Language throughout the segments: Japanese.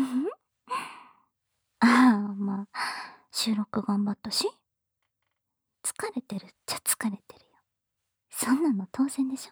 まあ、収録頑張ったし、疲れてるっちゃ疲れてるよ。そんなの当然でしょ。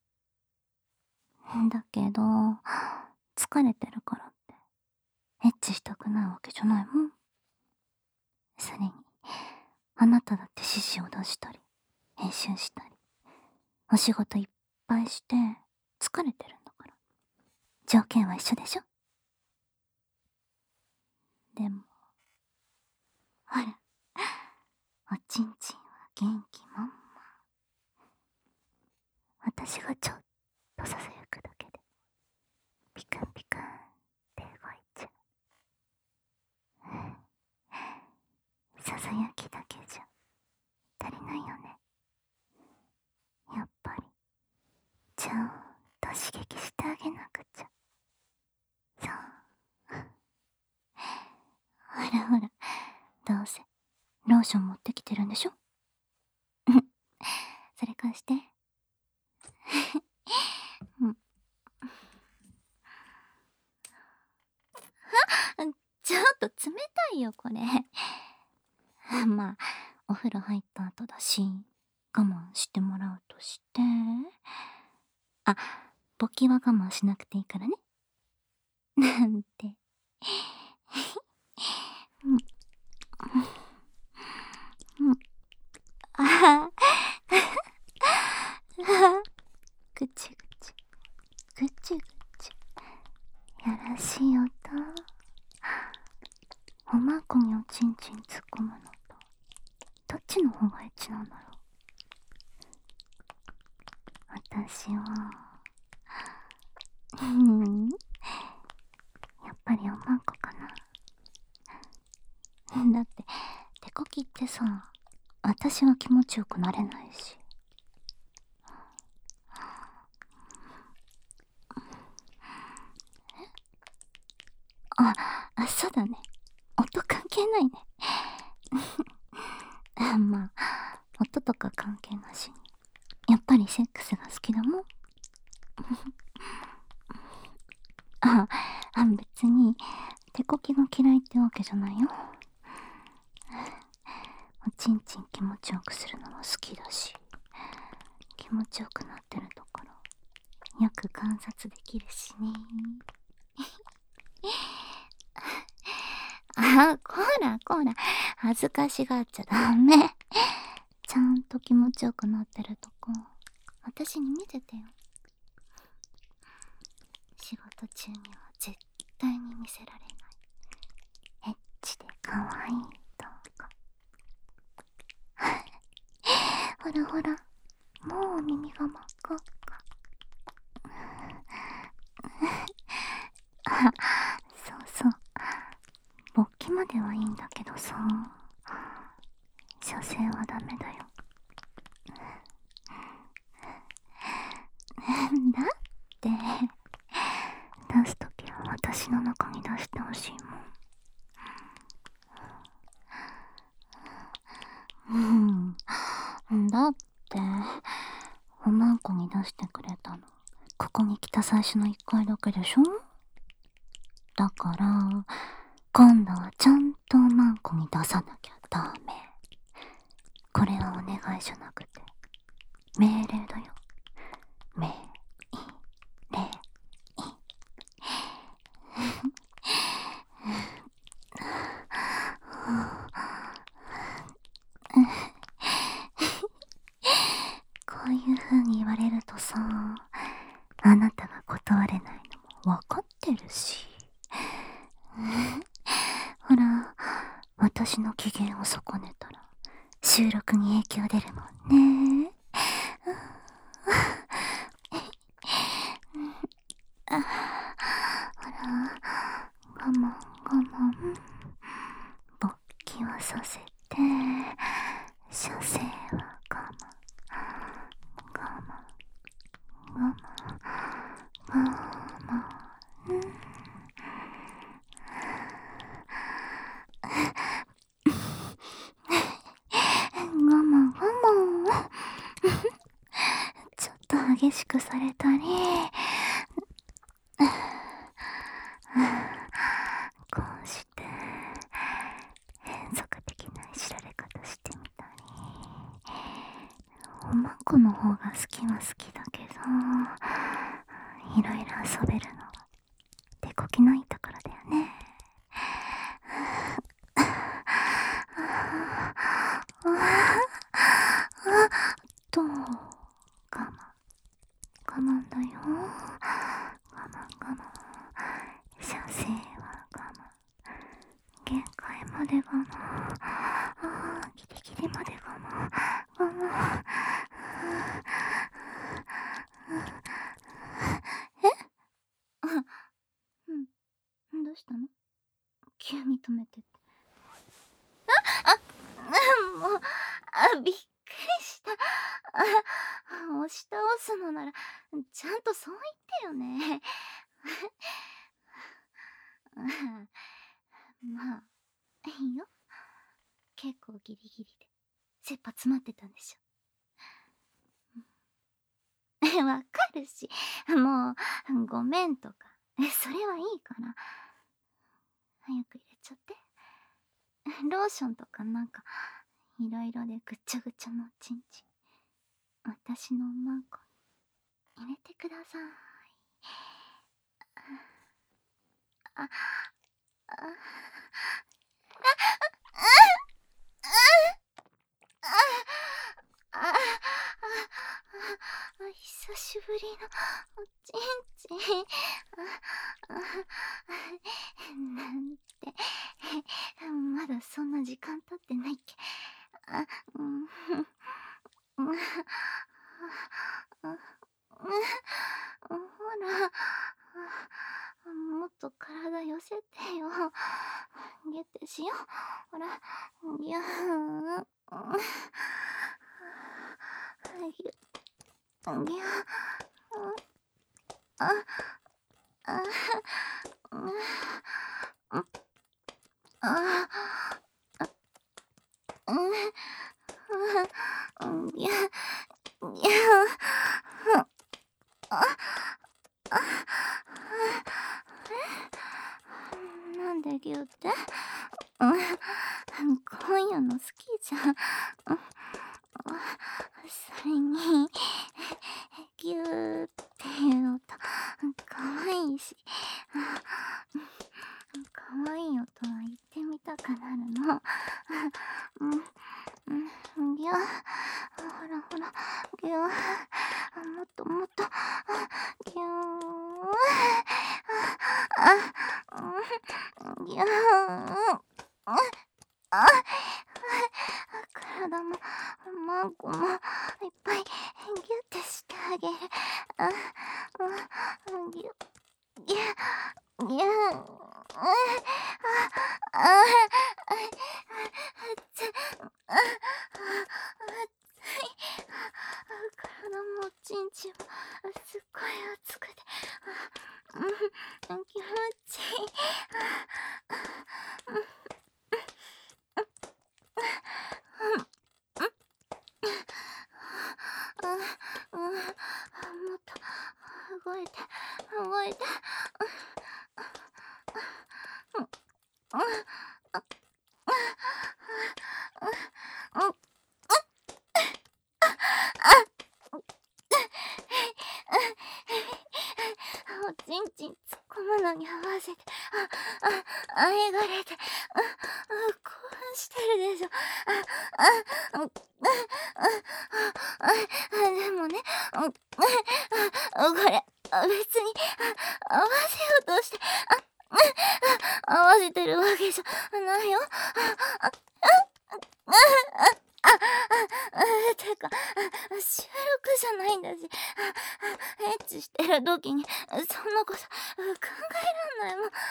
だけど、疲れてるからって、エッチしたくないわけじゃないもん。それに、あなただって指示を出したり、編集したり、お仕事いっぱいして、疲れてるんだから。条件は一緒でしょ。でも、ほら、おちんちんは元気満々。私がちょっとささやくだけで、ピクンピクンって動いちゃう。ささやきだけじゃ足りないよね。やっぱり、ちゃんと刺激してあげなくちゃ。そう。ほらほら、どうせ、ローション持ってきてるんでしょ。それ貸して。うん。ちょっと冷たいよ、これ。まあ、お風呂入った後だし、我慢してもらうとして。あ、勃起は我慢しなくていいからね。なんて。うん。うん。ああ。ぐちぐち。ぐちぐち。やらしい音。おまんこにおちんちん突っ込むのと、どっちの方がエッチなんだろう。私は、やっぱりおまんこかな。だって、手こきってさ、私は気持ちよくなれないし。そうだね。音関係ないね。まあ、音とか関係なしに。やっぱりセックスが好きだもん。別に、手こきが嫌いってわけじゃないよ。おちんちん気持ちよくするのは好きだし、気持ちよくなってるところ、よく観察できるしね。こらこら、恥ずかしがっちゃダメ。ちゃんと気持ちよくなってるとこ、私に見せてよ。仕事中には絶対に見せられないエッチで可愛い動画。ほらほら、もう耳が真っ赤っか。そうそう、勃起まではいいんだけどさ、射精はダメだよ。だって出すときは私の中に出してほしいもん。だっておまんこに出してくれたのここに来た最初の1回だけでしょ。だから今度はちゃんとおまんこに出さなきゃダメ。これはお願いじゃなくて命令だよ。命令。こういう風に言われるとさ、あなたが断れないのも分かってるし。ほら、私の機嫌を損ねたら収録に影響出るもんね。ほら、我慢我慢。勃起はさせて、射精は我慢。我慢我慢我慢。我慢我慢。ちょっと激しくされたり、 この方が好きは好きだけど、いろいろ遊べるのは手こきのいいところだよね。と、我慢だよ。我慢。射精は我慢。限界まで我慢。ギリギリまで我慢。どうしたの？急に止めてって。もう、びっくりした。押し倒すのなら、ちゃんとそう言ってよね。まあ、いいよ。結構ギリギリで、切羽詰まってたんでしょ。わかるし、もう、ごめんとか、それはいいから。早く入れちゃって。ローションとかなんか、いろいろでぐちゃぐちゃのチンチン。私のおまんこに入れてください。あ、久しぶりのおちんちん。なんて、まだそんな時間経ってないっけ。ほら、もっと体寄せてよ。ゲッてしよう。ほら、ギューン。ギュー。なんでギューって？こういうの好きじゃん。それに、ギューっていう音、かわいいし。かわいい音は言ってみたくなるの。ギュー。ほら、ギュー。もっと、ギュー。ギュー。体もマンコもいっぱいギュッてしてあげる。ギュッギュッギュッ。体もちんちんもすっごい熱くて、気持ちいい。もっと動いて。おちんちん突っ込むのに合わせて、えがれて、興奮してるでしょ。でもね、これ、別に、合わせようとして、合わせてるわけじゃないよ。てか、収録じゃないんだし、エッチしてる時に、そんなこと考えらんないもん。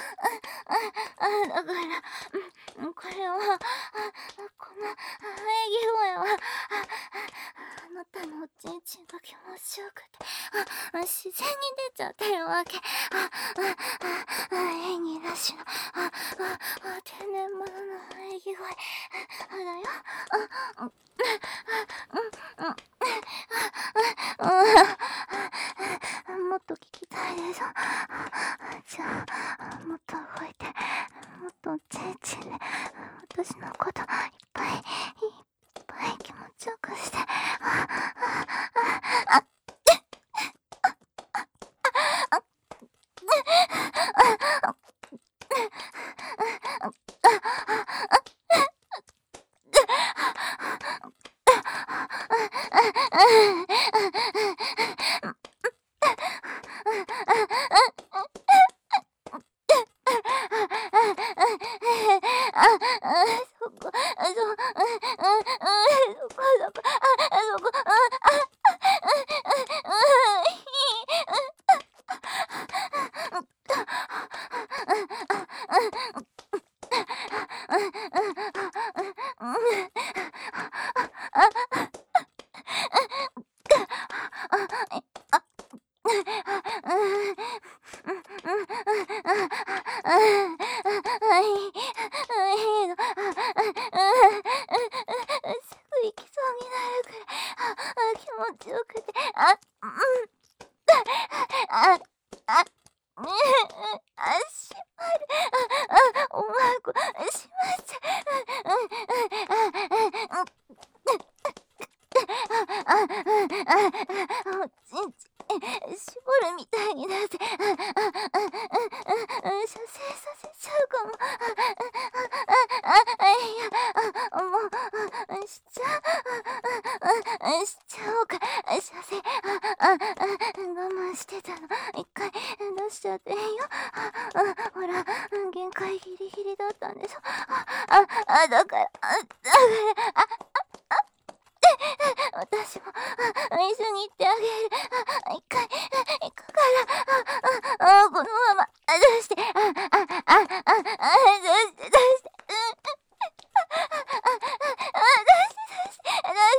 だから、これは、この喘ぎ声は、あなたのおちんちんが気持ちよくて、自然に出ちゃってるわけ。演技なしの、天然物の喘ぎ声だよ。もっと聞きたいでしょ。じゃあ、もっと動いて、もっとちんちんで私のこといっぱい気持ちよくして。 そこ、そこ、そこ、すぐ行きそうになるくらい、気持ちよくて、あ、あ、閉まる。おまんこ、閉まっちゃう。おちんち絞るみたいになって、射精させちゃうかも。いや、もう、しちゃおうか。射精、我慢してたの。一回出しちゃっていいよ。ほら、限界ギリギリだったんでしょ。だから、私も一緒に行ってあげる。一回行くから、このまま出して、出して、出して、出して、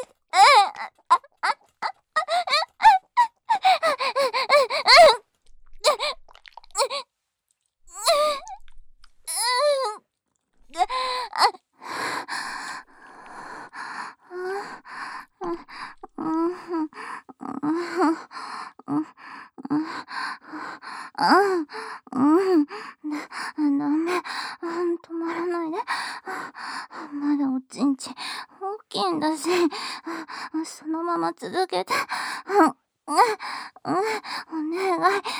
ダメ。止まらないで。まだおちんち大きいんだし、そのまま続けて。お願い。お願い。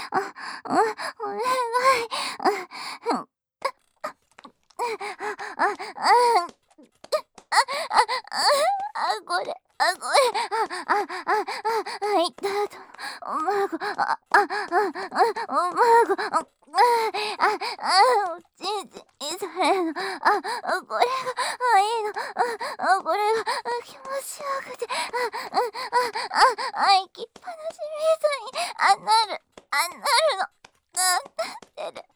これ、いったと、おまご、おまご、おちんちにされるの、これがいいの、これが気持ちよくて、行きっぱなしみたいに、なるの、なってる。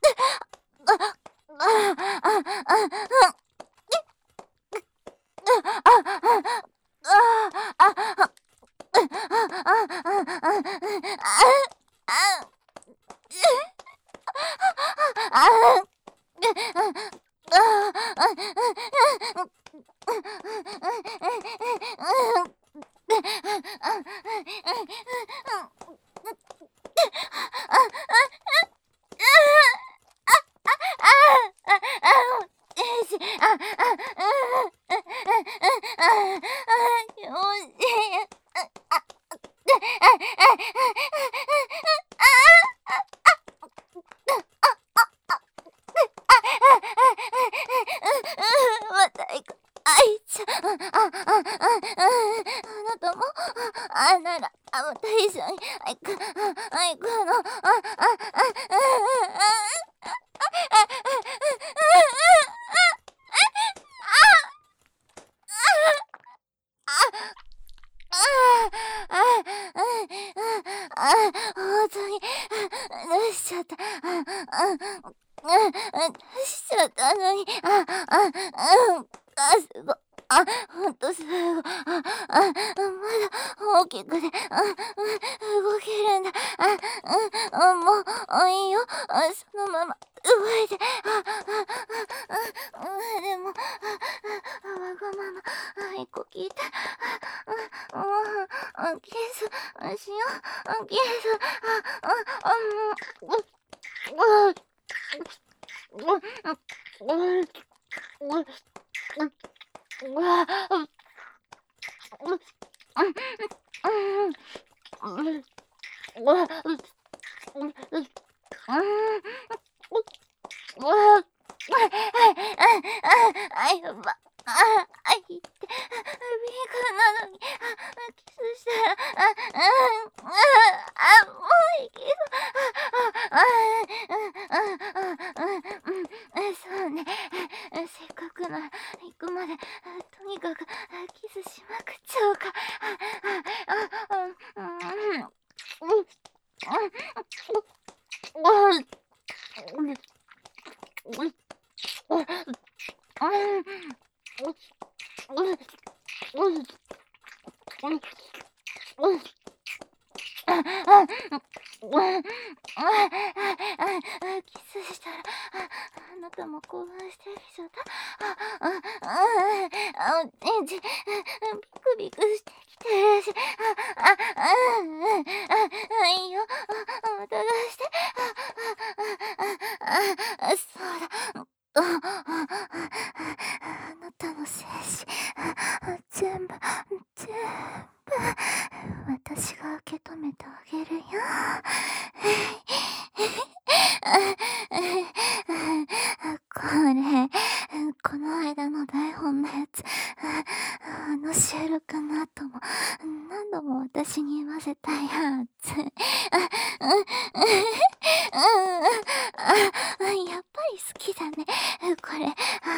気持ちいい。また行く。いちゃう。あなたも、なら、また一緒に行くの。ほんとに、出しちゃった。出しちゃったのに、すごい。ほんとすごい。まだ大きくて、動けるんだ。もう、いいよ。そのまま、動いて。でも、わがまま、一個聞いて。キスしよう。キス。やば。いって。ビーカなのに、キスしたら、もういける。そうね。 までとにかくキスしまくっちゃおうか。キスしたらあなたも興奮してきちゃった。ビクビクしてきてるし、いいよ、また出して。そうだ。あなたの精子、全部、私が受け止めてあげるよ。これ、この間の台本のやつ、収録の後も何度も私に言わせたやつ。やっぱり好きだね、これ。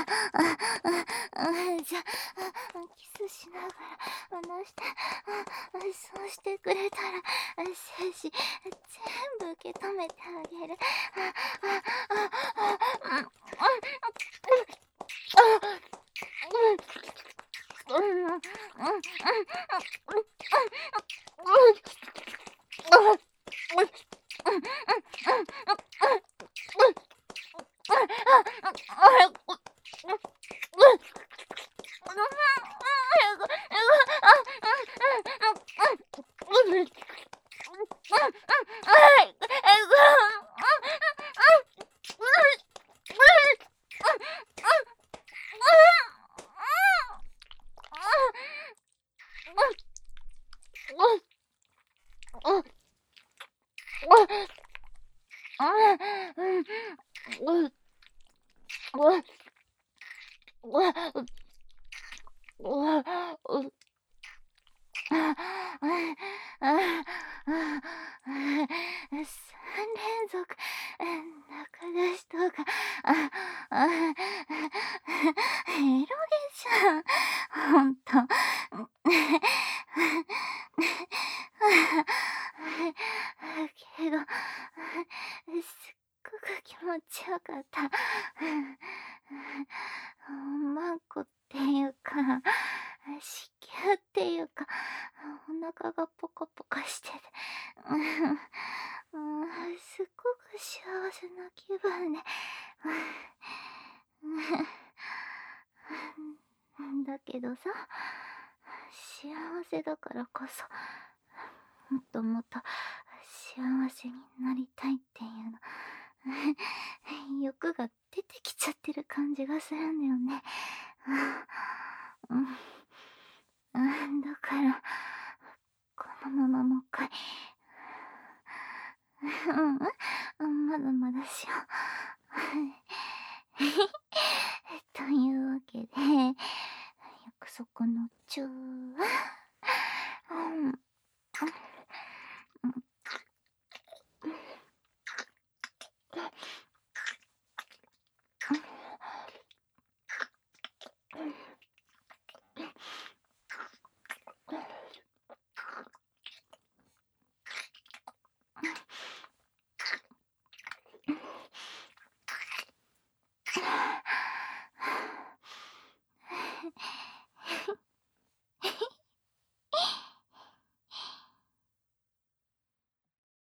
じゃあ、キスしながら話して、そうしてくれたら、精子全部受け止めてあげる。3連続中出しとか、エロゲじゃん、ほんと。けど、すっごく気持ちよかった。おまんこっていうか、子宮っていうか、お腹がポカポカしてて、すっごく幸せな気分で、だけどさ、幸せだからこそ、もっともっと幸せになりたいっていうの、欲が出てきちゃってる感じがするんだよね。だから、このままもう一回、まだまだしよう。というわけで、約束の